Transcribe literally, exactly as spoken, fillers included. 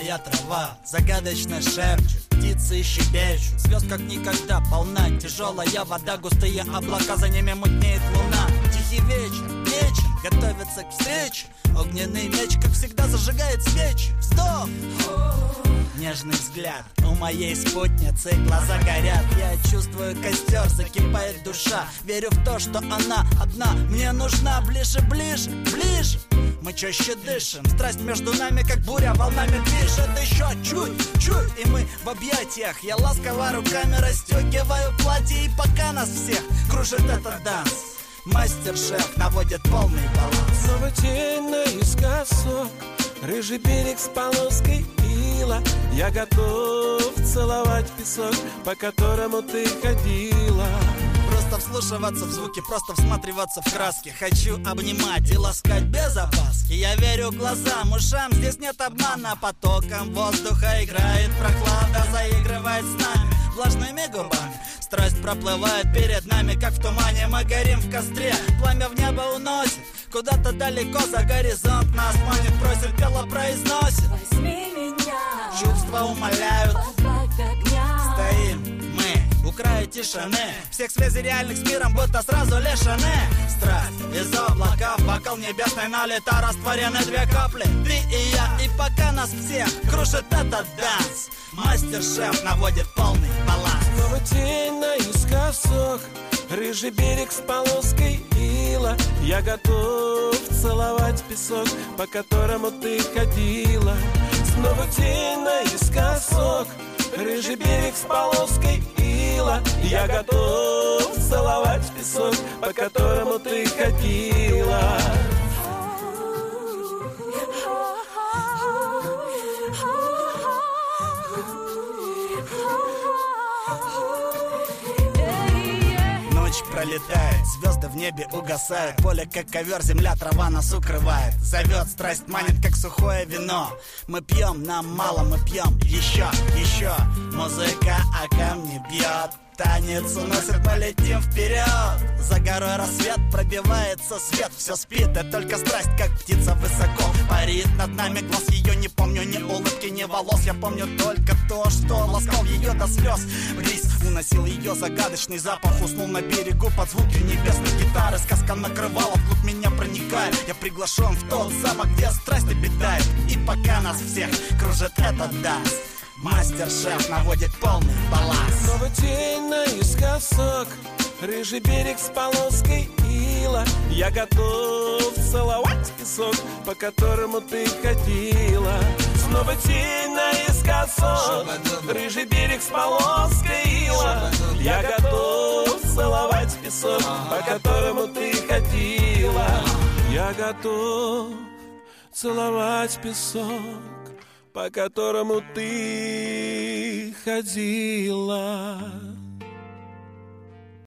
моя трава загадочно шепчет, птицы щебечут, звезд как никогда полна, тяжелая вода, густые облака, за ними мутнеет луна. Тихий вечер, вечен, готовится к встрече, огненный меч, как всегда, зажигает свечи. Вздох, нежный взгляд, у моей спутницы глаза горят. Я чувствую костер, закипает душа, верю в то, что она одна мне нужна. Ближе, ближе, ближе, мы чаще дышим, страсть между нами, как буря, волнами движет. Еще чуть, чуть, и мы в объятиях. Я ласково руками расстегиваю платье, и пока нас всех кружит этот данс, мастер-шеф наводит полный баланс. Снова тень наискосок, рыжий берег с полоской ила. Я готов целовать песок, по которому ты ходила. Просто вслушиваться в звуки, просто всматриваться в краски. Хочу обнимать и ласкать без опаски. Я верю глазам, ушам, здесь нет обмана. Потоком воздуха играет прохлада, заигрывает с нами влажными губами. Страсть проплывает перед нами, как в тумане. Мы горим в костре, пламя в небо уносит куда-то далеко за горизонт. Нас манит, просит, тело произносит. Возьми меня, чувства умоляют, добавь огня. Стоим мы у края тишины, всех связей реальных с миром будто сразу лишены. Страсть из облаков, бокал небесный налита, растворены две капли, ты и я. И пока нас всех крушит этот данс, мастер-шеф наводит полный баланс. Снова тень наискосок, рыжий берег с полоской ила. Я готов целовать песок, по которому ты ходила. Снова тень наискосок, рыжий берег с полоской ила. Я готов целовать песок, по которому ты ходила. Ночь пролетает, звезды в небе угасают, поле как ковер, земля, трава нас укрывает. Зовет, страсть манит, как сухое вино. Мы пьем, нам мало, мы пьем еще, еще. Музыка о камне бьет, танец уносит, мы летим вперед. За горой рассвет, пробивается свет, все спит, и только страсть, как птица высоко парит над нами. Глаз ее не помню, ни улыбки, ни волос. Я помню только то, что ласкал ее до слез. Бриз уносил ее загадочный запах, уснул на берегу под звуки небесной гитары. Сказка накрывала, вглубь меня проникает. Я приглашен в тот замок, где страсть обитает. И пока нас всех кружит этот данс, мастер-шеф наводит полный баланс. Снова тень наискосок, рыжий берег с полоской ила. Я готов целовать песок, по которому ты ходила. Снова тень наискосок, рыжий берег с полоской ила. Я готов целовать песок, по которому ты ходила. Я готов целовать песок, по которому ты ходила.